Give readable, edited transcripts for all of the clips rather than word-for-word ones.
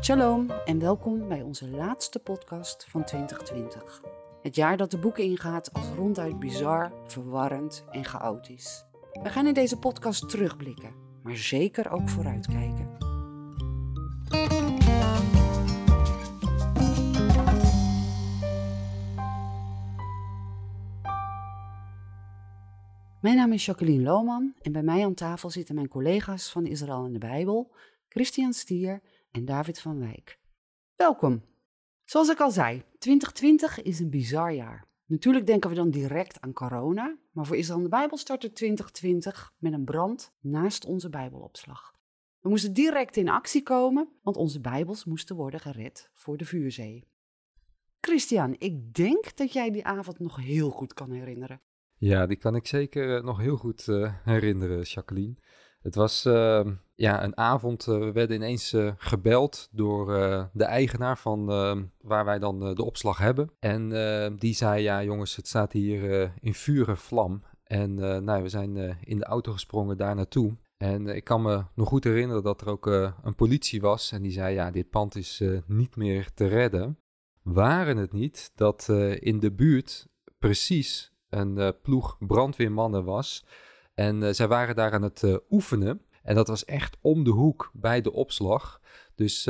Shalom en welkom bij onze laatste podcast van 2020. Het jaar dat de boeken ingaat als ronduit bizar, verwarrend en chaotisch. We gaan in deze podcast terugblikken, maar zeker ook vooruitkijken. Mijn naam is Jacqueline Lohman en bij mij aan tafel zitten mijn collega's van Israël en de Bijbel, Christian Stier en David van Wijk. Welkom! Zoals ik al zei, 2020 is een bizar jaar. Natuurlijk denken we dan direct aan corona, maar voor Israël en de Bijbel startte 2020 met een brand naast onze Bijbelopslag. We moesten direct in actie komen, want onze Bijbels moesten worden gered voor de vuurzee. Christian, ik denk dat jij die avond nog heel goed kan herinneren. Ja, die kan ik zeker nog heel goed herinneren, Jacqueline. Het was een avond, we werden ineens gebeld door de eigenaar van waar wij dan de opslag hebben. En die zei, ja jongens, het staat hier in vuur en vlam. En we zijn in de auto gesprongen daar naartoe. En ik kan me nog goed herinneren dat er ook een politie was. En die zei, ja, dit pand is niet meer te redden. Waren het niet dat in de buurt precies een ploeg brandweermannen was. En zij waren daar aan het oefenen. En dat was echt om de hoek bij de opslag. Dus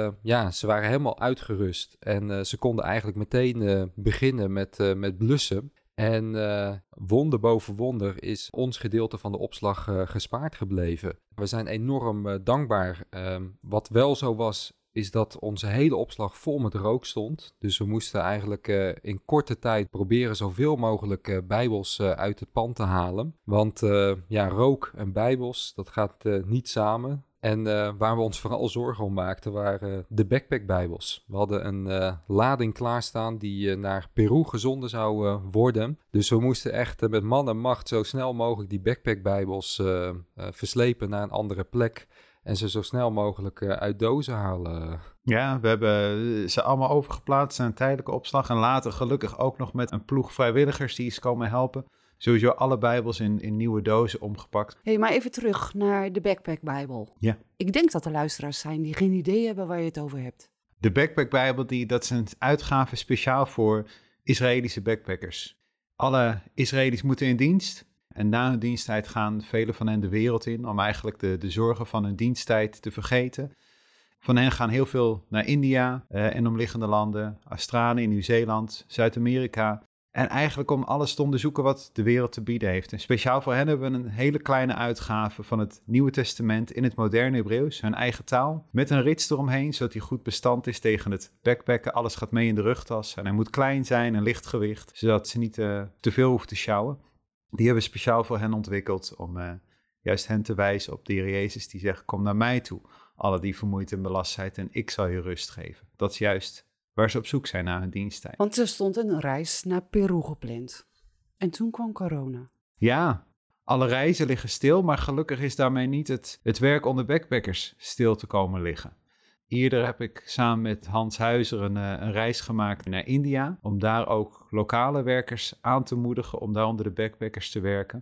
ze waren helemaal uitgerust. En ze konden eigenlijk meteen beginnen met blussen. En wonder boven wonder is ons gedeelte van de opslag gespaard gebleven. We zijn enorm dankbaar. Wat wel zo was, is dat onze hele opslag vol met rook stond. Dus we moesten eigenlijk in korte tijd proberen zoveel mogelijk bijbels uit het pand te halen. Want rook en bijbels, dat gaat niet samen. En waar we ons vooral zorgen om maakten, waren de backpackbijbels. We hadden een lading klaarstaan die naar Peru gezonden zou worden. Dus we moesten echt met man en macht zo snel mogelijk die backpackbijbels verslepen naar een andere plek. En ze zo snel mogelijk uit dozen halen. Ja, we hebben ze allemaal overgeplaatst naar een tijdelijke opslag. En later gelukkig ook nog met een ploeg vrijwilligers die is komen helpen. Sowieso alle bijbels in nieuwe dozen omgepakt. Hey, maar even terug naar de Backpack-bijbel. Ja. Ik denk dat er luisteraars zijn die geen idee hebben waar je het over hebt. De Backpack-bijbel, dat is een uitgave speciaal voor Israëlische backpackers. Alle Israëli's moeten in dienst. En na hun diensttijd gaan velen van hen de wereld in om eigenlijk de zorgen van hun diensttijd te vergeten. Van hen gaan heel veel naar India en omliggende landen, Australië, Nieuw-Zeeland, Zuid-Amerika. En eigenlijk om alles te onderzoeken wat de wereld te bieden heeft. En speciaal voor hen hebben we een hele kleine uitgave van het Nieuwe Testament in het moderne Hebreeuws, hun eigen taal. Met een rits eromheen, zodat hij goed bestand is tegen het backpacken. Alles gaat mee in de rugtas en hij moet klein zijn en lichtgewicht, zodat ze niet te veel hoeven te sjouwen. Die hebben we speciaal voor hen ontwikkeld om juist hen te wijzen op de Heer Jezus die zegt, kom naar mij toe, alle die vermoeid en belast zijn en ik zal je rust geven. Dat is juist waar ze op zoek zijn naar hun diensttijd. Want er stond een reis naar Peru gepland. En toen kwam corona. Ja, alle reizen liggen stil, maar gelukkig is daarmee niet het werk onder backpackers stil te komen liggen. Eerder heb ik samen met Hans Huizer een reis gemaakt naar India, om daar ook lokale werkers aan te moedigen om daar onder de backpackers te werken.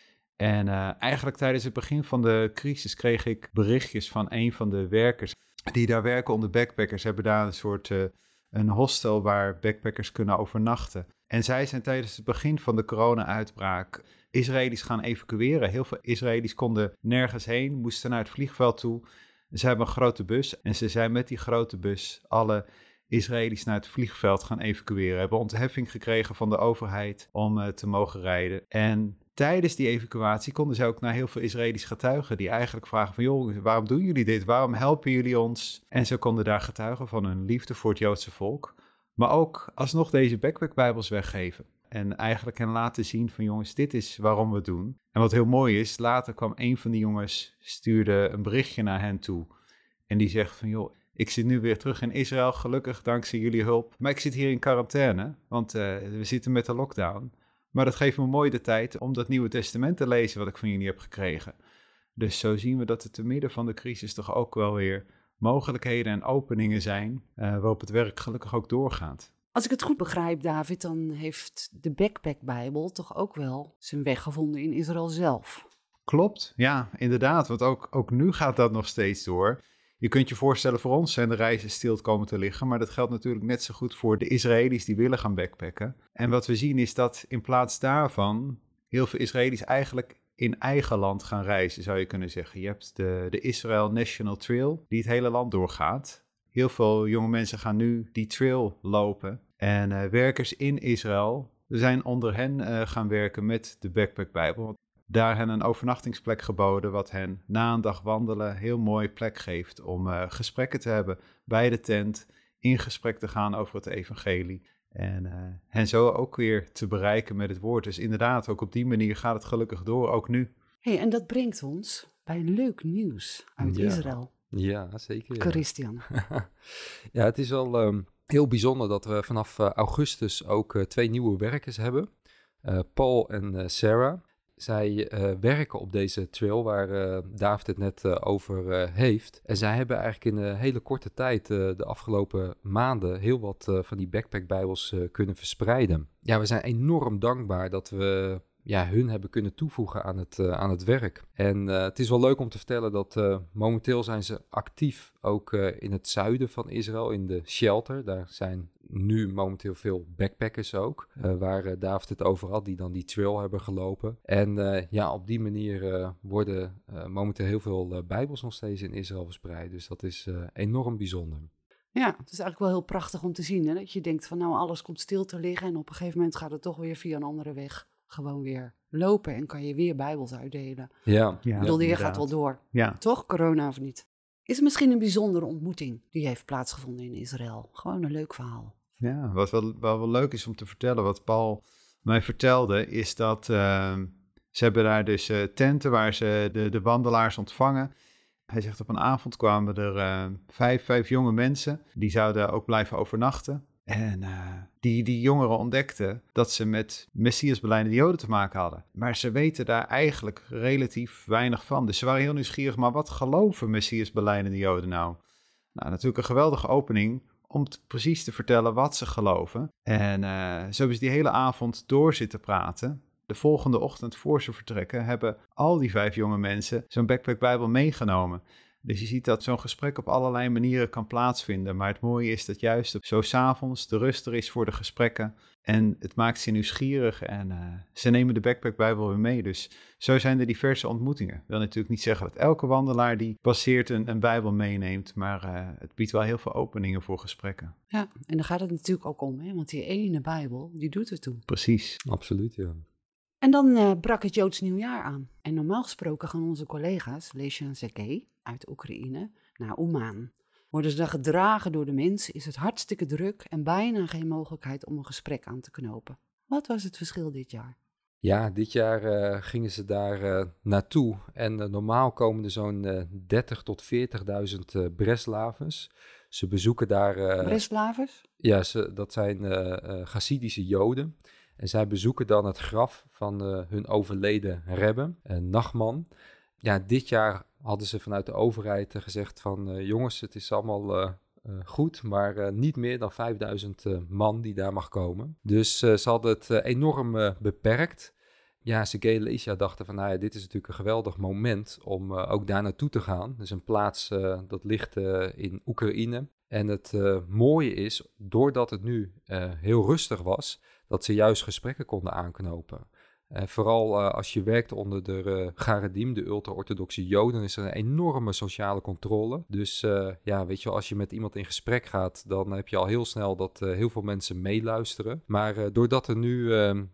En eigenlijk tijdens het begin van de crisis kreeg ik berichtjes van een van de werkers die daar werken onder backpackers, hebben daar een soort een hostel waar backpackers kunnen overnachten. En zij zijn tijdens het begin van de corona-uitbraak Israëli's gaan evacueren. Heel veel Israëli's konden nergens heen, moesten naar het vliegveld toe. Ze hebben een grote bus en ze zijn met die grote bus alle Israëli's naar het vliegveld gaan evacueren. Hebben ontheffing gekregen van de overheid om te mogen rijden. En tijdens die evacuatie konden ze ook naar heel veel Israëli's getuigen die eigenlijk vragen van, joh, waarom doen jullie dit? Waarom helpen jullie ons? En ze konden daar getuigen van hun liefde voor het Joodse volk. Maar ook alsnog deze backpackbijbels weggeven. En eigenlijk hen laten zien van, jongens, dit is waarom we het doen. En wat heel mooi is, later kwam een van die jongens, stuurde een berichtje naar hen toe. En die zegt van, joh, ik zit nu weer terug in Israël, gelukkig dankzij jullie hulp. Maar ik zit hier in quarantaine, want we zitten met de lockdown. Maar dat geeft me mooi de tijd om dat Nieuwe Testament te lezen wat ik van jullie heb gekregen. Dus zo zien we dat er te midden van de crisis toch ook wel weer mogelijkheden en openingen zijn waarop het werk gelukkig ook doorgaat. Als ik het goed begrijp, David, dan heeft de Backpack-bijbel toch ook wel zijn weg gevonden in Israël zelf. Klopt, ja, inderdaad. Want ook nu gaat dat nog steeds door. Je kunt je voorstellen, voor ons zijn de reizen stil komen te liggen, maar dat geldt natuurlijk net zo goed voor de Israëli's die willen gaan backpacken. En wat we zien is dat in plaats daarvan heel veel Israëli's eigenlijk in eigen land gaan reizen, zou je kunnen zeggen. Je hebt de Israel National Trail, die het hele land doorgaat. Heel veel jonge mensen gaan nu die trail lopen. En werkers in Israël zijn onder hen gaan werken met de Backpack Bijbel. Daar hen een overnachtingsplek geboden, wat hen na een dag wandelen heel mooi plek geeft om gesprekken te hebben bij de tent, in gesprek te gaan over het evangelie. En hen zo ook weer te bereiken met het woord. Dus inderdaad, ook op die manier gaat het gelukkig door, ook nu. Hey, en dat brengt ons bij leuk nieuws uit Israël. Ja, zeker. Ja. Christian. Ja, het is wel heel bijzonder dat we vanaf augustus ook 2 nieuwe werkers hebben. Paul en Sarah. Zij werken op deze trail waar David het net over heeft. En zij hebben eigenlijk in een hele korte tijd, de afgelopen maanden, heel wat van die backpackbijbels kunnen verspreiden. Ja, we zijn enorm dankbaar dat we hun hebben kunnen toevoegen aan het werk. En het is wel leuk om te vertellen dat momenteel zijn ze actief ook in het zuiden van Israël, in de shelter. Daar zijn nu momenteel veel backpackers ook, waar David het over had, die dan die trail hebben gelopen. En op die manier worden momenteel heel veel bijbels nog steeds in Israël verspreid. Dus dat is enorm bijzonder. Ja, het is eigenlijk wel heel prachtig om te zien. Hè? Dat je denkt van nou, alles komt stil te liggen en op een gegeven moment gaat het toch weer via een andere weg gewoon weer lopen en kan je weer bijbels uitdelen. Ja, Ik bedoel, de heer gaat wel door. Ja. Toch? Corona of niet? Is het misschien een bijzondere ontmoeting die heeft plaatsgevonden in Israël? Gewoon een leuk verhaal. Ja, wat wel leuk is om te vertellen, wat Paul mij vertelde, is dat ze hebben daar dus tenten waar ze de wandelaars ontvangen. Hij zegt op een avond kwamen er 5 jonge mensen, die zouden ook blijven overnachten. En die jongeren ontdekten dat ze met Messiasbelijdende Joden te maken hadden. Maar ze weten daar eigenlijk relatief weinig van. Dus ze waren heel nieuwsgierig, maar wat geloven Messiasbelijdende Joden nou? Nou, natuurlijk een geweldige opening om precies te vertellen wat ze geloven. En zo hebben ze die hele avond door zitten praten. De volgende ochtend voor ze vertrekken hebben al die 5 jonge mensen zo'n backpackbijbel meegenomen. Dus je ziet dat zo'n gesprek op allerlei manieren kan plaatsvinden. Maar het mooie is dat juist zo 's avonds de rust er is voor de gesprekken. En het maakt ze nieuwsgierig en ze nemen de backpackbijbel weer mee. Dus zo zijn er diverse ontmoetingen. Ik wil natuurlijk niet zeggen dat elke wandelaar die passeert een bijbel meeneemt. Maar het biedt wel heel veel openingen voor gesprekken. Ja, en daar gaat het natuurlijk ook om. Hè? Want die ene bijbel, die doet er toe. Precies. Absoluut, ja. En dan brak het Joods nieuwjaar aan. En normaal gesproken gaan onze collega's, Lesja en Sergej, uit Oekraïne, naar Oman. Worden ze dan gedragen door de mensen, is het hartstikke druk en bijna geen mogelijkheid om een gesprek aan te knopen. Wat was het verschil dit jaar? Ja, dit jaar gingen ze daar naartoe en normaal komen er zo'n 30.000 tot 40.000 Breslavers. Ze bezoeken daar... Breslavers? Ja, dat zijn Chassidische Joden. En zij bezoeken dan het graf van hun overleden rebbe, Nachman. Ja, dit jaar hadden ze vanuit de overheid gezegd van... jongens, het is allemaal goed, maar niet meer dan 5000 man die daar mag komen. Dus ze hadden het enorm beperkt. Ja, Sergej en Lesja dachten van, nou ja, dit is natuurlijk een geweldig moment om ook daar naartoe te gaan. Dus een plaats dat ligt in Oekraïne. En het mooie is, doordat het nu heel rustig was, dat ze juist gesprekken konden aanknopen. Vooral als je werkt onder de Garedim, de ultra-orthodoxe Joden, is er een enorme sociale controle. Dus weet je wel, als je met iemand in gesprek gaat, dan heb je al heel snel dat heel veel mensen meeluisteren. Maar doordat er nu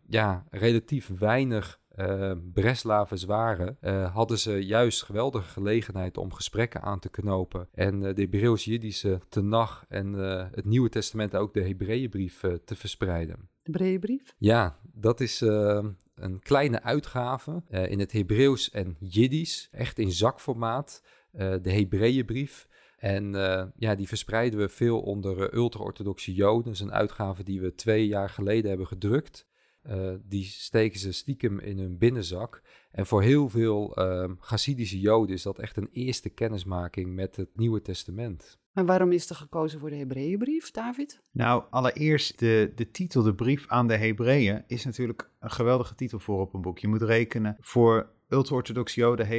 relatief weinig Breslavers waren, hadden ze juist geweldige gelegenheid om gesprekken aan te knopen. En de Hebreeuws-Jiddische Tenach en het Nieuwe Testament, ook de Hebreeënbrief, te verspreiden. De Hebreeënbrief? Ja, dat is een kleine uitgave in het Hebreeuws en Jiddisch, echt in zakformaat, de Hebreeënbrief. En die verspreiden we veel onder ultra-orthodoxe Joden. Dat is een uitgave die we 2 jaar geleden hebben gedrukt. Die steken ze stiekem in hun binnenzak. En voor heel veel Chassidische Joden is dat echt een eerste kennismaking met het Nieuwe Testament. Maar waarom is er gekozen voor de Hebreeënbrief, David? Nou, allereerst de titel, de brief aan de Hebreeën, is natuurlijk een geweldige titel voor op een boek. Je moet rekenen, voor ultra-orthodoxe Joden heeft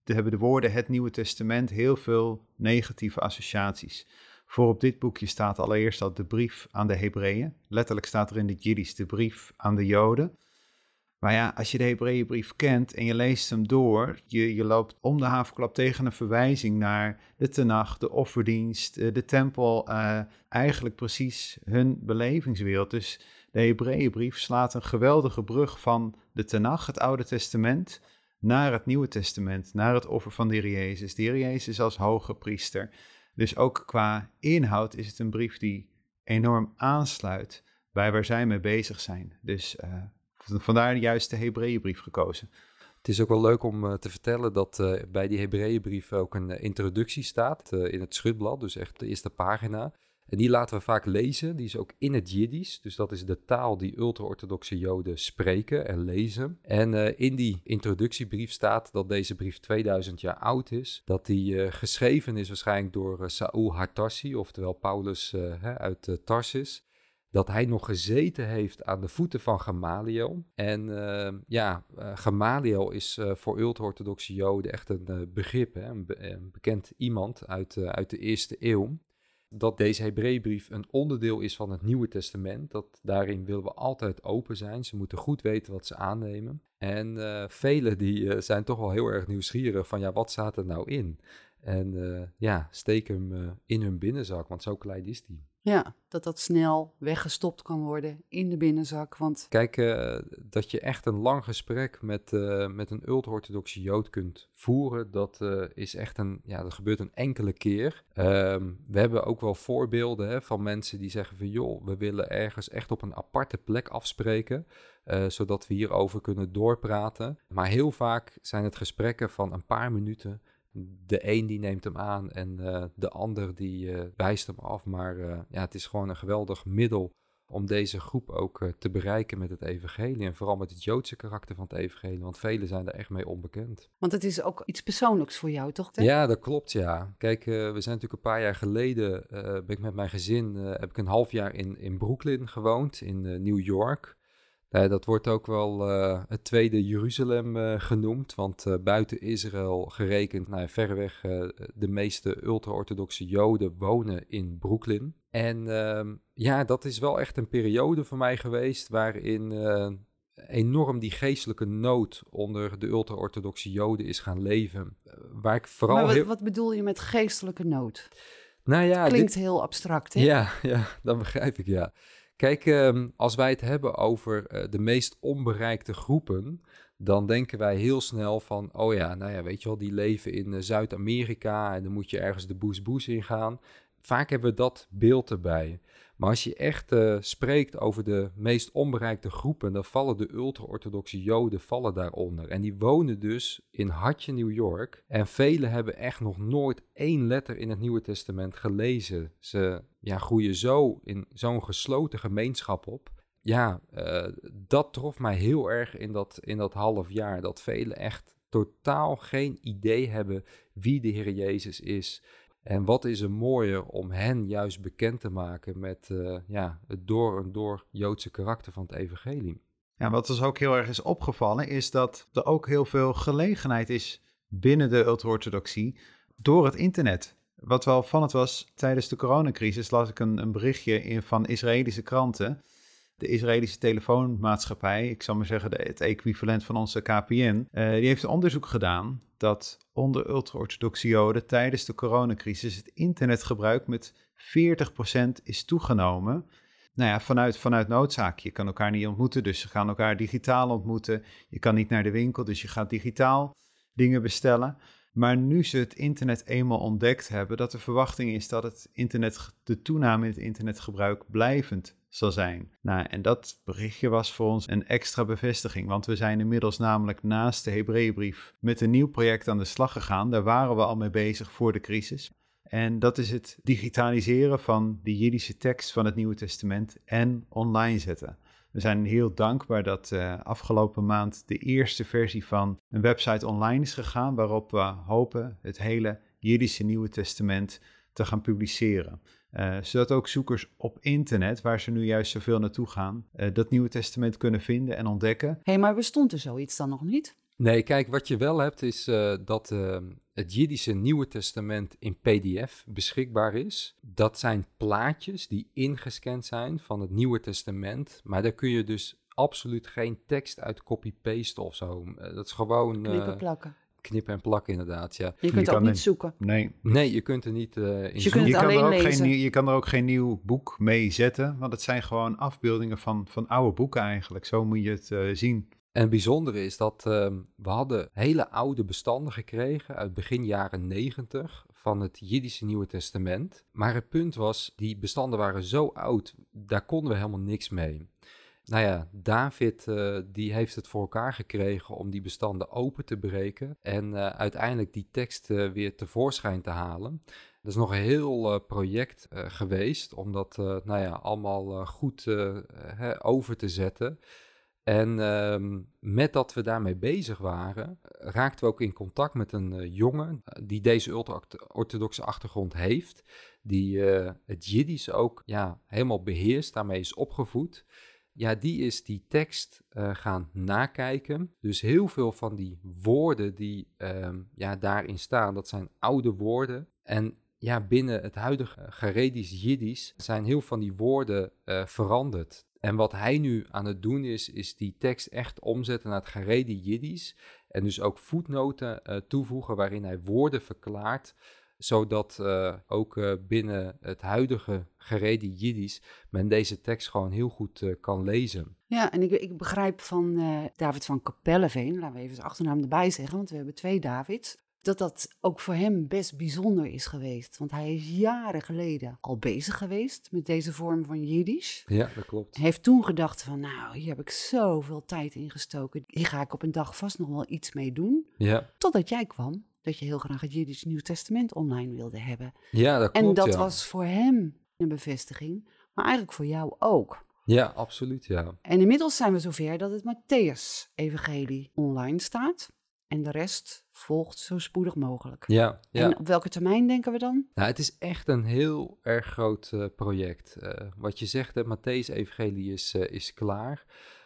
hebben de woorden het Nieuwe Testament heel veel negatieve associaties. Voor op dit boekje staat allereerst al de brief aan de Hebreeën. Letterlijk staat er in het Jiddisch de brief aan de Joden. Maar ja, als je de Hebreeënbrief kent en je leest hem door, je loopt om de haverklap tegen een verwijzing naar de Tenach, de offerdienst, de tempel, eigenlijk precies hun belevingswereld. Dus de Hebreeënbrief slaat een geweldige brug van de Tenach, het Oude Testament, naar het Nieuwe Testament, naar het offer van de Heer Jezus. De Heer Jezus als hoge priester. Dus ook qua inhoud is het een brief die enorm aansluit bij waar zij mee bezig zijn. Dus vandaar juist de Hebreeënbrief gekozen. Het is ook wel leuk om te vertellen dat bij die Hebreeënbrief ook een introductie staat in het schutblad, dus echt de eerste pagina. En die laten we vaak lezen, die is ook in het Jiddisch, dus dat is de taal die ultra-orthodoxe Joden spreken en lezen. En in die introductiebrief staat dat deze brief 2000 jaar oud is, dat die geschreven is waarschijnlijk door Saul Hartassi, oftewel Paulus uit Tarsus. Dat hij nog gezeten heeft aan de voeten van Gamaliel. En Gamaliel is voor ultra-orthodoxe Joden echt een begrip, een bekend iemand uit de eerste eeuw. Dat deze Hebreeënbrief een onderdeel is van het Nieuwe Testament. Dat daarin willen we altijd open zijn. Ze moeten goed weten wat ze aannemen. En velen die zijn toch wel heel erg nieuwsgierig van wat staat er nou in? En steek hem in hun binnenzak, want zo klein is die. Ja, dat snel weggestopt kan worden in de binnenzak. Want kijk, dat je echt een lang gesprek met een ultra-orthodoxe Jood kunt voeren, dat is echt dat gebeurt een enkele keer. We hebben ook wel voorbeelden van mensen die zeggen van joh, we willen ergens echt op een aparte plek afspreken, zodat we hierover kunnen doorpraten. Maar heel vaak zijn het gesprekken van een paar minuten. De een die neemt hem aan en de ander die wijst hem af. Maar het is gewoon een geweldig middel om deze groep ook te bereiken met het evangelie. En vooral met het Joodse karakter van het evangelie. Want velen zijn er echt mee onbekend. Want het is ook iets persoonlijks voor jou, toch? Hè? Ja, dat klopt, ja. Kijk, we zijn natuurlijk een paar jaar geleden, ben ik met mijn gezin, heb ik een half jaar in Brooklyn gewoond, in New York. Dat wordt ook wel het tweede Jeruzalem genoemd, want buiten Israël gerekend, verreweg de meeste ultra-orthodoxe Joden wonen in Brooklyn. En dat is wel echt een periode voor mij geweest waarin enorm die geestelijke nood onder de ultra-orthodoxe Joden is gaan leven. Waar ik vooral maar wat bedoel je met geestelijke nood? Nou ja, het klinkt heel abstract, hè? Ja, dat begrijp ik, ja. Kijk, als wij het hebben over de meest onbereikte groepen, dan denken wij heel snel van, weet je wel, die leven in Zuid-Amerika en dan moet je ergens de boes in gaan. Vaak hebben we dat beeld erbij. Maar als je echt spreekt over de meest onbereikte groepen, dan vallen de ultra-orthodoxe Joden daaronder. En die wonen dus in hartje New York. En velen hebben echt nog nooit 1 letter in het Nieuwe Testament gelezen. Ze groeien zo in zo'n gesloten gemeenschap op. Dat trof mij heel erg in dat half jaar. Dat velen echt totaal geen idee hebben wie de Heer Jezus is. En wat is er mooier om hen juist bekend te maken met het door en door Joodse karakter van het evangelie. Ja, wat ons ook heel erg is opgevallen is dat er ook heel veel gelegenheid is binnen de ultra-orthodoxie door het internet. Wat wel opvallend was, tijdens de coronacrisis las ik een berichtje van Israëlische kranten. De Israëlische telefoonmaatschappij, ik zal maar zeggen het equivalent van onze KPN, die heeft een onderzoek gedaan dat onder ultra-orthodoxe Joden tijdens de coronacrisis het internetgebruik met 40% is toegenomen. Vanuit noodzaak. Je kan elkaar niet ontmoeten, dus ze gaan elkaar digitaal ontmoeten. Je kan niet naar de winkel, dus je gaat digitaal dingen bestellen. Maar nu ze het internet eenmaal ontdekt hebben, dat de verwachting is dat de toename in het internetgebruik blijvend zal zijn. En dat berichtje was voor ons een extra bevestiging, want we zijn inmiddels namelijk naast de Hebreeënbrief met een nieuw project aan de slag gegaan. Daar waren we al mee bezig voor de crisis. En dat is het digitaliseren van de Jiddische tekst van het Nieuwe Testament en online zetten. We zijn heel dankbaar dat afgelopen maand de eerste versie van een website online is gegaan, waarop we hopen het hele Jiddische Nieuwe Testament te gaan publiceren. Zodat ook zoekers op internet, waar ze nu juist zoveel naartoe gaan, dat Nieuwe Testament kunnen vinden en ontdekken. Maar bestond er zoiets dan nog niet? Nee, kijk, wat je wel hebt is dat het Jiddische Nieuwe Testament in PDF beschikbaar is. Dat zijn plaatjes die ingescand zijn van het Nieuwe Testament. Maar daar kun je dus absoluut geen tekst uit copy-paste of zo. Dat is gewoon Knippen, plakken. knippen en plakken inderdaad, ja. Je kunt kan ook niet het- zoeken. Nee, Je kunt er niet in je kunt zoeken. het alleen er ook lezen. je kan er ook geen nieuw boek mee zetten, want het zijn gewoon afbeeldingen van oude boeken eigenlijk. Zo moet je het zien. En het bijzondere is dat we hadden hele oude bestanden gekregen uit begin jaren 90 van het Jiddische Nieuwe Testament. Maar het punt was, die bestanden waren zo oud, daar konden we helemaal niks mee. Nou ja, David die heeft het voor elkaar gekregen om die bestanden open te breken en uiteindelijk die tekst weer tevoorschijn te halen. Dat is nog een heel project geweest om dat allemaal goed over te zetten. En met dat we daarmee bezig waren, raakten we ook in contact met een jongen die deze ultra-orthodoxe achtergrond heeft. Die het Jiddisch ook helemaal beheerst, daarmee is opgevoed. Ja, die is die tekst gaan nakijken. Dus heel veel van die woorden die daarin staan, dat zijn oude woorden. En ja, binnen het huidige Charedisch Jiddisch zijn heel veel van die woorden veranderd. En wat hij nu aan het doen is die tekst echt omzetten naar het Charedi Jiddisch. En dus ook voetnoten toevoegen waarin hij woorden verklaart, zodat ook binnen het huidige Charedi Jiddisch men deze tekst gewoon heel goed kan lezen. Ja, en ik begrijp van David van Kapelleveen, laten we even zijn achternaam erbij zeggen, want we hebben 2 Davids, dat ook voor hem best bijzonder is geweest. Want hij is jaren geleden al bezig geweest met deze vorm van Jiddisch. Ja, dat klopt. Hij heeft toen gedacht van, nou, hier heb ik zoveel tijd in gestoken. Hier ga ik op een dag vast nog wel iets mee doen. Ja, Totdat jij kwam, dat je heel graag het Jiddisch Nieuw Testament online wilde hebben. ja dat klopt. En dat ja. was voor hem een bevestiging, maar eigenlijk voor jou ook. Ja, absoluut, ja. En inmiddels zijn we zover dat het Matthäus-evangelie online staat. En de rest volgt zo spoedig mogelijk. Ja. En op welke termijn denken we dan? Nou, het is echt een heel erg groot project. Wat je zegt, het Matthäus-evangelie is klaar.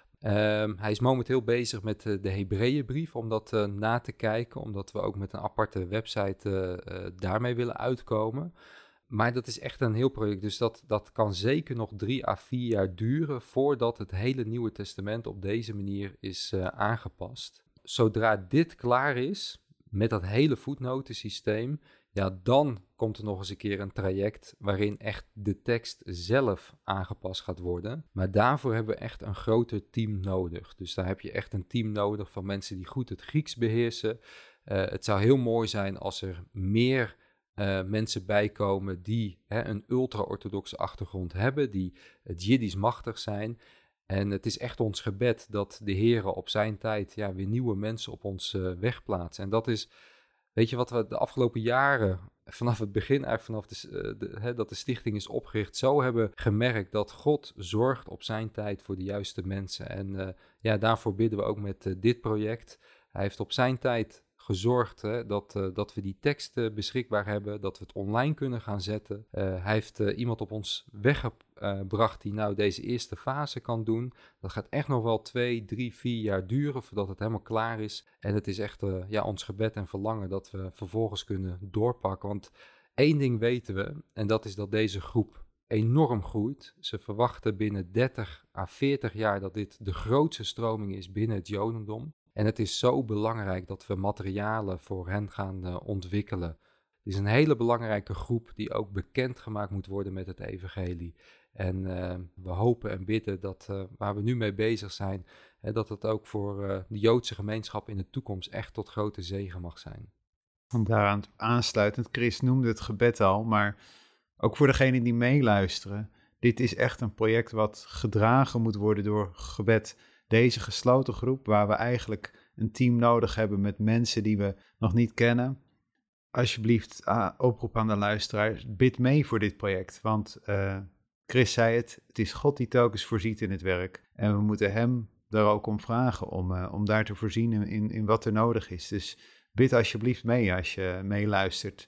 Hij is momenteel bezig met de Hebreeënbrief om dat na te kijken, omdat we ook met een aparte website daarmee willen uitkomen. Maar dat is echt een heel project, dus dat kan zeker nog 3 à 4 jaar duren voordat het hele Nieuwe Testament op deze manier is aangepast. Zodra dit klaar is, met dat hele voetnotensysteem, ja, dan komt er nog eens een keer een traject waarin echt de tekst zelf aangepast gaat worden. Maar daarvoor hebben we echt een groter team nodig. Dus daar heb je echt een team nodig van mensen die goed het Grieks beheersen. Het zou heel mooi zijn als er meer mensen bijkomen die een ultra-orthodoxe achtergrond hebben, die het Jiddisch machtig zijn. En het is echt ons gebed dat de Heere op zijn tijd weer nieuwe mensen op ons weg plaatst. En dat is, weet je wat we de afgelopen jaren, vanaf het begin, eigenlijk vanaf dat de stichting is opgericht, zo hebben gemerkt dat God zorgt op zijn tijd voor de juiste mensen. En daarvoor bidden we ook met dit project. Hij heeft op zijn tijd gezorgd dat we die teksten beschikbaar hebben, dat we het online kunnen gaan zetten. Hij heeft iemand op ons weggebracht die nou deze eerste fase kan doen. Dat gaat echt nog wel 2, 3, 4 jaar duren voordat het helemaal klaar is. En het is echt ons gebed en verlangen dat we vervolgens kunnen doorpakken. Want één ding weten we, en dat is dat deze groep enorm groeit. Ze verwachten binnen 30 à 40 jaar dat dit de grootste stroming is binnen het Jodendom. En het is zo belangrijk dat we materialen voor hen gaan ontwikkelen. Het is een hele belangrijke groep die ook bekendgemaakt moet worden met het evangelie. En we hopen en bidden dat waar we nu mee bezig zijn, dat het ook voor de Joodse gemeenschap in de toekomst echt tot grote zegen mag zijn. Om daaraan aansluitend, Chris noemde het gebed al, maar ook voor degenen die meeluisteren, dit is echt een project wat gedragen moet worden door gebed. Deze gesloten groep, waar we eigenlijk een team nodig hebben met mensen die we nog niet kennen. Alsjeblieft, oproep aan de luisteraar, bid mee voor dit project. Want Chris zei het is God die telkens voorziet in het werk. En we moeten hem daar ook om vragen, om daar te voorzien in wat er nodig is. Dus bid alsjeblieft mee als je meeluistert.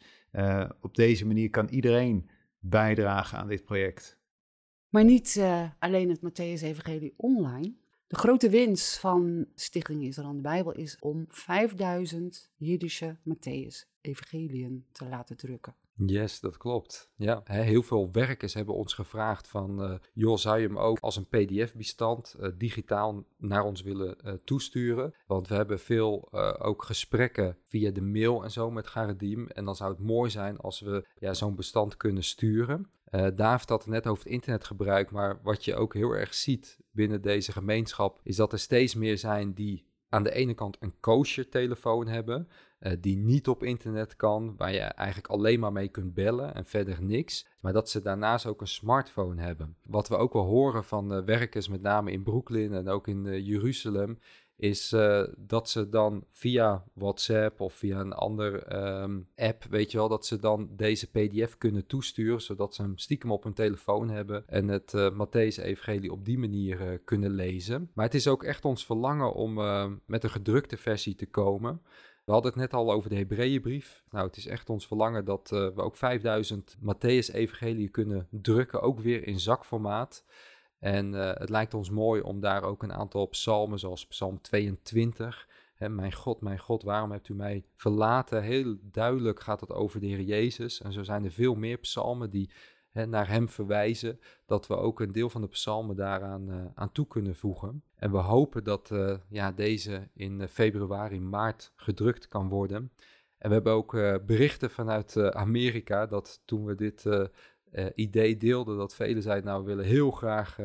Op deze manier kan iedereen bijdragen aan dit project. Maar niet alleen het Matthäus-evangelie online, De grote winst van Stichting Israël en de Bijbel is om 5000 Jiddische Mattheüs-evangeliën te laten drukken. Yes, dat klopt. Ja, heel veel werkers hebben ons gevraagd van, joh, zou je hem ook als een pdf-bestand digitaal naar ons willen toesturen? Want we hebben veel ook gesprekken via de mail en zo met Garedim. En dan zou het mooi zijn als we zo'n bestand kunnen sturen. David had het net over het internetgebruik, maar wat je ook heel erg ziet binnen deze gemeenschap is dat er steeds meer zijn die aan de ene kant een kosher telefoon hebben, die niet op internet kan, waar je eigenlijk alleen maar mee kunt bellen en verder niks. Maar dat ze daarnaast ook een smartphone hebben. Wat we ook wel horen van werkers, met name in Brooklyn en ook in Jeruzalem, is dat ze dan via WhatsApp of via een andere app, weet je wel, dat ze dan deze pdf kunnen toesturen, zodat ze hem stiekem op hun telefoon hebben en het Mattheüs-evangelie op die manier kunnen lezen. Maar het is ook echt ons verlangen om met een gedrukte versie te komen. We hadden het net al over de Hebreeënbrief. Nou, het is echt ons verlangen dat we ook 5000 Mattheüs-evangelieën kunnen drukken, ook weer in zakformaat. En het lijkt ons mooi om daar ook een aantal psalmen, zoals psalm 22... mijn God, waarom hebt u mij verlaten? Heel duidelijk gaat het over de Heer Jezus. En zo zijn er veel meer psalmen die naar hem verwijzen, dat we ook een deel van de psalmen daaraan aan toe kunnen voegen. En we hopen dat deze in februari, maart gedrukt kan worden. En we hebben ook berichten vanuit Amerika, dat toen we dit idee deelden, dat velen zeiden, nou, we willen heel graag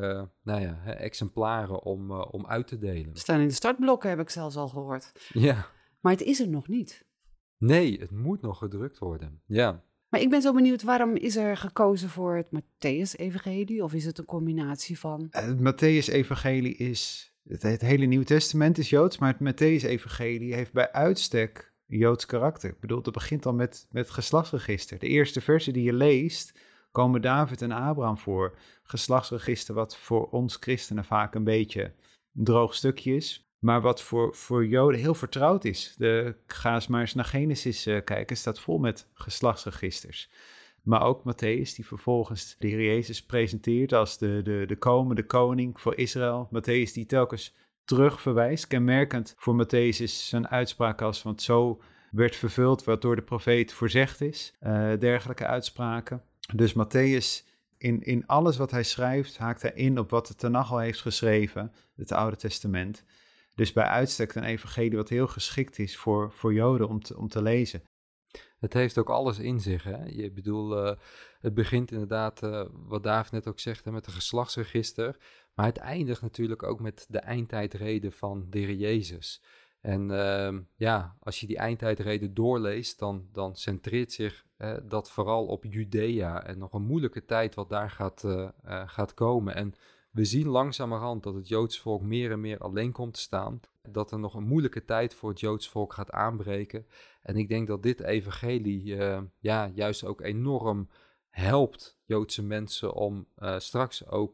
exemplaren om uit te delen. We staan in de startblokken, heb ik zelfs al gehoord. Ja. Maar het is er nog niet. Nee, het moet nog gedrukt worden, ja. Maar ik ben zo benieuwd, waarom is er gekozen voor het Mattheüs-evangelie? Of is het een combinatie van? Het Mattheüs-evangelie is, het hele Nieuwe Testament is Joods, maar het Mattheüs-evangelie heeft bij uitstek Joods karakter. Ik bedoel, het begint al met geslachtsregister. De eerste versen die je leest, komen David en Abraham voor. Geslachtsregister wat voor ons christenen vaak een beetje een droog stukje is, maar wat voor Joden heel vertrouwd is. Ga eens maar eens naar Genesis kijken, staat vol met geslachtsregisters. Maar ook Mattheüs, die vervolgens de Heer Jezus presenteert als de komende koning voor Israël. Mattheüs die telkens terug verwijst. Kenmerkend voor Mattheüs is zijn uitspraak als, want zo werd vervuld wat door de profeet voorzegd is. Dergelijke uitspraken. Dus Mattheüs, in alles wat hij schrijft, haakt hij in op wat de Tanach al heeft geschreven, het Oude Testament. Dus bij uitstek een evangelie wat heel geschikt is voor Joden om te lezen. Het heeft ook alles in zich, hè. Je bedoel, het begint inderdaad, wat David net ook zegt, met een geslachtsregister. Maar het eindigt natuurlijk ook met de eindtijdreden van de Heer Jezus. En als je die eindtijdreden doorleest, dan centreert zich dat vooral op Judea en nog een moeilijke tijd wat daar gaat komen. En we zien langzamerhand dat het Joods volk meer en meer alleen komt te staan. Dat er nog een moeilijke tijd voor het Joods volk gaat aanbreken. En ik denk dat dit evangelie juist ook enorm helpt Joodse mensen om straks ook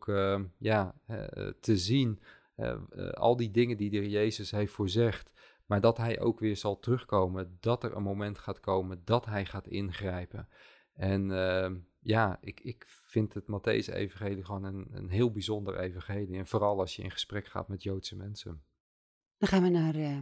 te zien al die dingen die de Heer Jezus heeft voorzegd. Maar dat hij ook weer zal terugkomen, dat er een moment gaat komen dat hij gaat ingrijpen. En ik vind het Mattheüs-evangelie gewoon een heel bijzonder evangelie. En vooral als je in gesprek gaat met Joodse mensen. Dan gaan we naar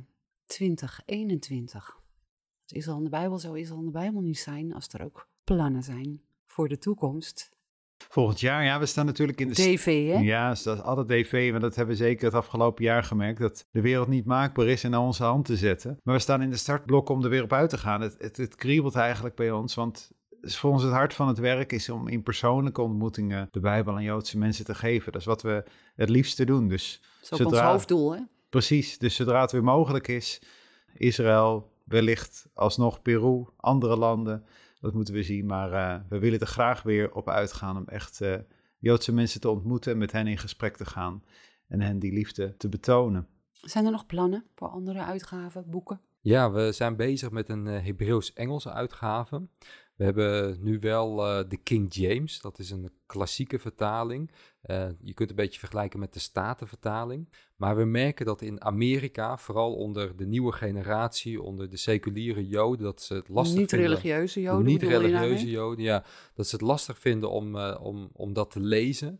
2021. Als Israël in de Bijbel zou Israël in de Bijbel niet zijn als er ook plannen zijn voor de toekomst. Volgend jaar, ja, we staan natuurlijk in de... DV, hè? Ja, dat is altijd DV, want dat hebben we zeker het afgelopen jaar gemerkt, dat de wereld niet maakbaar is en naar onze hand te zetten. Maar we staan in de startblokken om er weer op uit te gaan. Het kriebelt eigenlijk bij ons, want voor ons het hart van het werk is om in persoonlijke ontmoetingen de Bijbel aan Joodse mensen te geven. Dat is wat we het liefste doen. Dus dat is ook ons hoofddoel, hè? Precies, dus zodra het weer mogelijk is, Israël, wellicht alsnog Peru, andere landen, dat moeten we zien. Maar we willen er graag weer op uitgaan om echt Joodse mensen te ontmoeten, met hen in gesprek te gaan en hen die liefde te betonen. Zijn er nog plannen voor andere uitgaven, boeken? Ja, we zijn bezig met een Hebreeuws-Engelse uitgave. We hebben nu wel de King James, dat is een klassieke vertaling. Je kunt het een beetje vergelijken met de Statenvertaling. Maar we merken dat in Amerika, vooral onder de nieuwe generatie, onder de seculiere Joden, dat ze het lastig Niet-religieuze Joden? Niet-religieuze Joden, ja. Dat ze het lastig vinden om dat te lezen.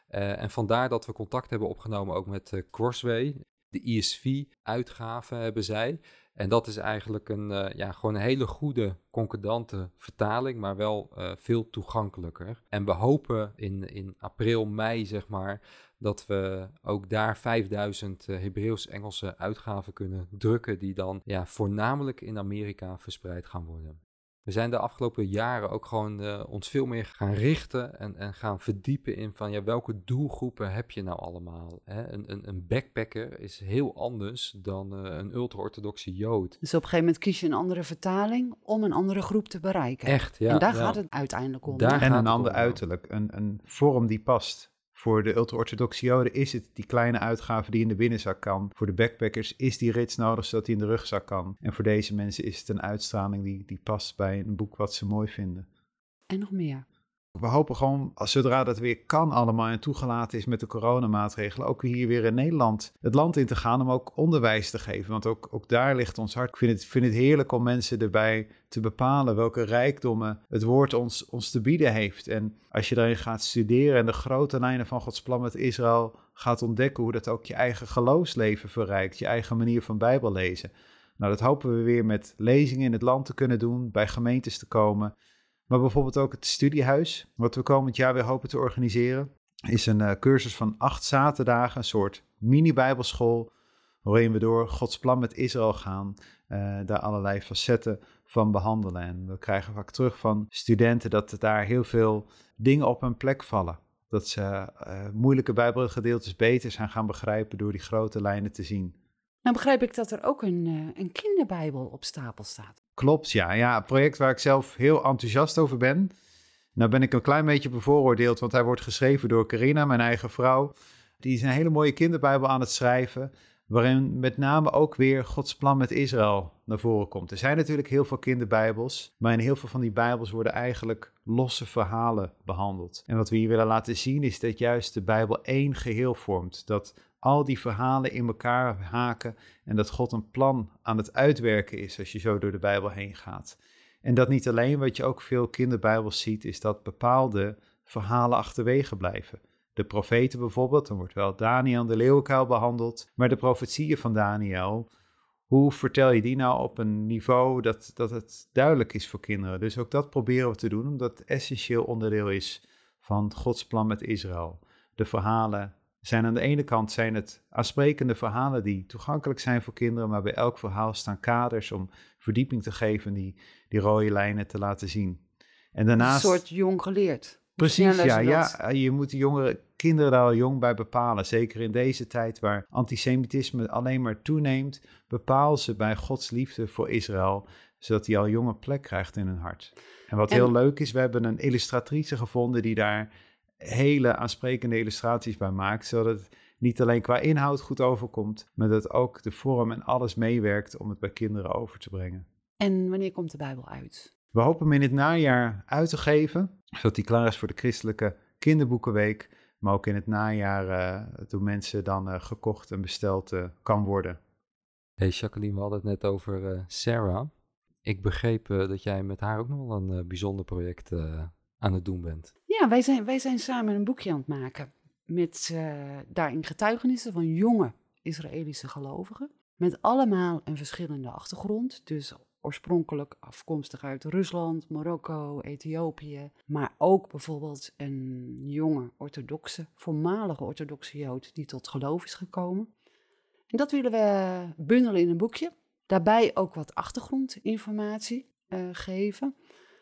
En vandaar dat we contact hebben opgenomen ook met Crossway. De ESV-uitgave hebben zij. En dat is eigenlijk gewoon een hele goede concordante vertaling, maar wel veel toegankelijker. En we hopen in april, mei, zeg maar, dat we ook daar 5000 Hebreeuws-Engelse uitgaven kunnen drukken, die dan voornamelijk in Amerika verspreid gaan worden. We zijn de afgelopen jaren ook gewoon ons veel meer gaan richten en gaan verdiepen in van welke doelgroepen heb je nou allemaal. Hè? Een backpacker is heel anders dan een ultra-orthodoxe Jood. Dus op een gegeven moment kies je een andere vertaling om een andere groep te bereiken. Echt, ja. En daar gaat het uiteindelijk om. En een ander uiterlijk, een vorm die past. Voor de ultra-orthodoxe Joden is het die kleine uitgave die in de binnenzak kan. Voor de backpackers is die rits nodig zodat die in de rugzak kan. En voor deze mensen is het een uitstraling die past bij een boek wat ze mooi vinden. En nog meer. We hopen gewoon, zodra dat weer kan allemaal en toegelaten is met de coronamaatregelen, ook hier weer in Nederland het land in te gaan om ook onderwijs te geven. Want ook daar ligt ons hart. Ik vind het heerlijk om mensen erbij te bepalen welke rijkdommen het woord ons te bieden heeft. En als je daarin gaat studeren en de grote lijnen van Gods plan met Israël gaat ontdekken, hoe dat ook je eigen geloofsleven verrijkt, je eigen manier van Bijbel lezen. Nou, dat hopen we weer met lezingen in het land te kunnen doen, bij gemeentes te komen. Maar bijvoorbeeld ook het studiehuis, wat we komend jaar weer hopen te organiseren, is een cursus van 8 zaterdagen, een soort mini-bijbelschool, waarin we door Gods plan met Israël gaan, daar allerlei facetten van behandelen. En we krijgen vaak terug van studenten dat daar heel veel dingen op hun plek vallen. Dat ze moeilijke bijbelgedeeltes beter zijn gaan begrijpen door die grote lijnen te zien. Nou begrijp ik dat er ook een kinderbijbel op stapel staat. Klopt, ja. Ja, een project waar ik zelf heel enthousiast over ben. Nou ben ik een klein beetje bevooroordeeld, want hij wordt geschreven door Carina, mijn eigen vrouw. Die is een hele mooie kinderbijbel aan het schrijven, waarin met name ook weer Gods plan met Israël naar voren komt. Er zijn natuurlijk heel veel kinderbijbels, maar in heel veel van die bijbels worden eigenlijk losse verhalen behandeld. En wat we hier willen laten zien is dat juist de Bijbel één geheel vormt, dat al die verhalen in elkaar haken en dat God een plan aan het uitwerken is als je zo door de Bijbel heen gaat. En dat niet alleen, wat je ook veel kinderbijbels ziet, is dat bepaalde verhalen achterwege blijven. De profeten bijvoorbeeld, dan wordt wel Daniel de leeuwenkuil behandeld, maar de profetieën van Daniel, hoe vertel je die nou op een niveau dat het duidelijk is voor kinderen? Dus ook dat proberen we te doen, omdat het essentieel onderdeel is van Gods plan met Israël. De verhalen zijn aan de ene kant het aansprekende verhalen die toegankelijk zijn voor kinderen, maar bij elk verhaal staan kaders om verdieping te geven, die rode lijnen te laten zien. En daarnaast, een soort jong geleerd. Precies, ja, je moet de jongere kinderen daar al jong bij bepalen. Zeker in deze tijd waar antisemitisme alleen maar toeneemt, bepaal ze bij Gods liefde voor Israël, zodat die al jonge plek krijgt in hun hart. En wat heel leuk is, we hebben een illustratrice gevonden die daar hele aansprekende illustraties bij maakt, zodat het niet alleen qua inhoud goed overkomt, maar dat ook de vorm en alles meewerkt om het bij kinderen over te brengen. En wanneer komt de Bijbel uit? We hopen hem in het najaar uit te geven, zodat hij klaar is voor de christelijke kinderboekenweek, maar ook in het najaar door mensen dan gekocht en besteld kan worden. Hey Jacqueline, we hadden het net over Sarah. Ik begreep dat jij met haar ook nog wel een bijzonder project aan het doen bent. Ja, wij zijn samen een boekje aan het maken met daarin getuigenissen van jonge Israëlische gelovigen. Met allemaal een verschillende achtergrond, dus oorspronkelijk afkomstig uit Rusland, Marokko, Ethiopië. Maar ook bijvoorbeeld een jonge voormalige orthodoxe Jood die tot geloof is gekomen. En dat willen we bundelen in een boekje. Daarbij ook wat achtergrondinformatie geven.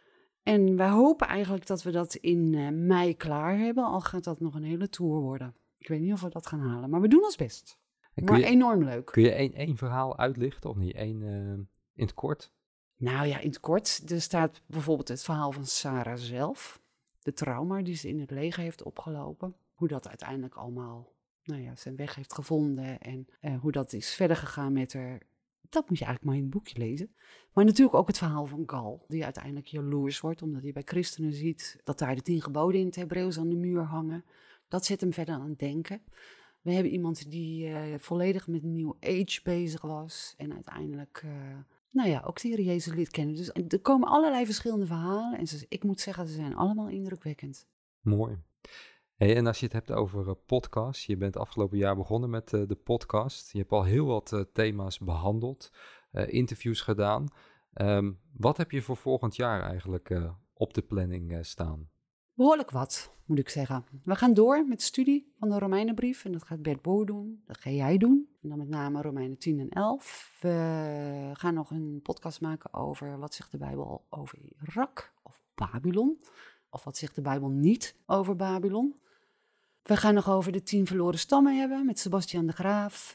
En wij hopen eigenlijk dat we dat in mei klaar hebben, al gaat dat nog een hele tour worden. Ik weet niet of we dat gaan halen, maar we doen ons best. Maar enorm leuk. Kun je één verhaal uitlichten of niet? Eén in het kort? Nou ja, in het kort. Er staat bijvoorbeeld het verhaal van Sarah zelf. De trauma die ze in het leger heeft opgelopen. Hoe dat uiteindelijk allemaal zijn weg heeft gevonden. En hoe dat is verder gegaan met haar. Dat moet je eigenlijk maar in het boekje lezen. Maar natuurlijk ook het verhaal van Gal, die uiteindelijk jaloers wordt, omdat hij bij christenen ziet dat daar de 10 geboden in het Hebreeuws aan de muur hangen. Dat zet hem verder aan het denken. We hebben iemand die volledig met New Age bezig was en uiteindelijk ook de Heer Jezus leert kennen. Dus er komen allerlei verschillende verhalen en ik moet zeggen, ze zijn allemaal indrukwekkend. Mooi. Hey, en als je het hebt over podcasts, je bent afgelopen jaar begonnen met de podcast. Je hebt al heel wat thema's behandeld, interviews gedaan. Wat heb je voor volgend jaar eigenlijk op de planning staan? Behoorlijk wat, moet ik zeggen. We gaan door met de studie van de Romeinenbrief. En dat gaat Bert Boer doen, dat ga jij doen. En dan met name Romeinen 10 en 11. We gaan nog een podcast maken over wat zegt de Bijbel over Irak of Babylon. Of wat zegt de Bijbel niet over Babylon. We gaan nog over de 10 verloren stammen hebben met Sebastian de Graaf.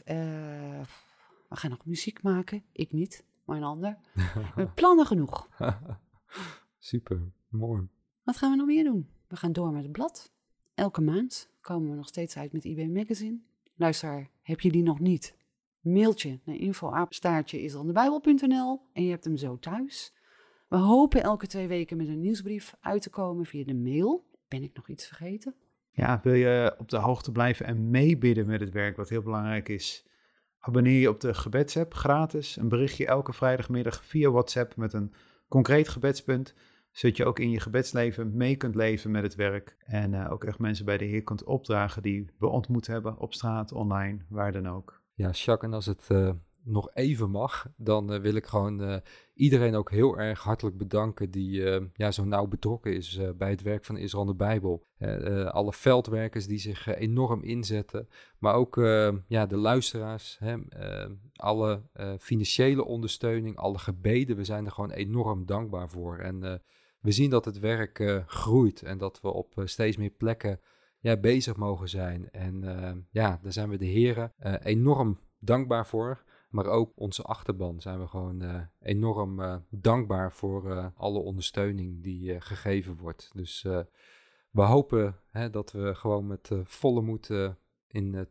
We gaan nog muziek maken. Ik niet, maar een ander. We hebben plannen genoeg. Super, mooi. Wat gaan we nog meer doen? We gaan door met het blad. Elke maand komen we nog steeds uit met IB Magazine. Luister, heb je die nog niet? Mailtje naar info@israelindebijbel.nl en je hebt hem zo thuis. We hopen elke 2 weken met een nieuwsbrief uit te komen via de mail. Ben ik nog iets vergeten? Ja, wil je op de hoogte blijven en meebidden met het werk, wat heel belangrijk is? Abonneer je op de gebedsapp, gratis. Een berichtje elke vrijdagmiddag via WhatsApp met een concreet gebedspunt, zodat je ook in je gebedsleven mee kunt leven met het werk. En ook echt mensen bij de Heer kunt opdragen die we ontmoet hebben op straat, online, waar dan ook. Ja, Jacques, en als het nog even mag, dan wil ik gewoon iedereen ook heel erg hartelijk bedanken die zo nauw betrokken is bij het werk van Israël en de Bijbel. Alle veldwerkers die zich enorm inzetten, maar ook de luisteraars, alle financiële ondersteuning, alle gebeden. We zijn er gewoon enorm dankbaar voor. En we zien dat het werk groeit en dat we op steeds meer plekken bezig mogen zijn. En daar zijn we de heren enorm dankbaar voor. Maar ook onze achterban zijn we gewoon enorm dankbaar voor alle ondersteuning die gegeven wordt. Dus we hopen dat we gewoon met volle moed in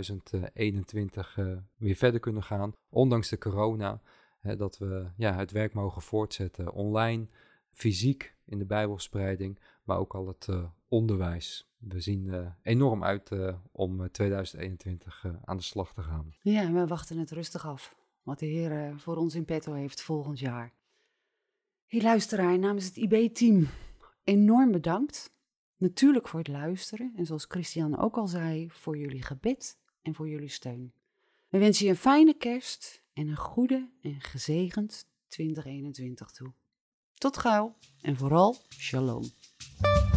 2021 weer verder kunnen gaan. Ondanks de corona, dat we het werk mogen voortzetten online, fysiek in de Bijbelspreiding, maar ook al het onderwijs. We zien enorm uit om 2021 aan de slag te gaan. Ja, we wachten het rustig af. Wat de Heer voor ons in petto heeft volgend jaar. Hey luisteraar, namens het IB-team enorm bedankt. Natuurlijk voor het luisteren. En zoals Christian ook al zei, voor jullie gebed en voor jullie steun. We wensen je een fijne kerst en een goede en gezegend 2021 toe. Tot gauw en vooral shalom.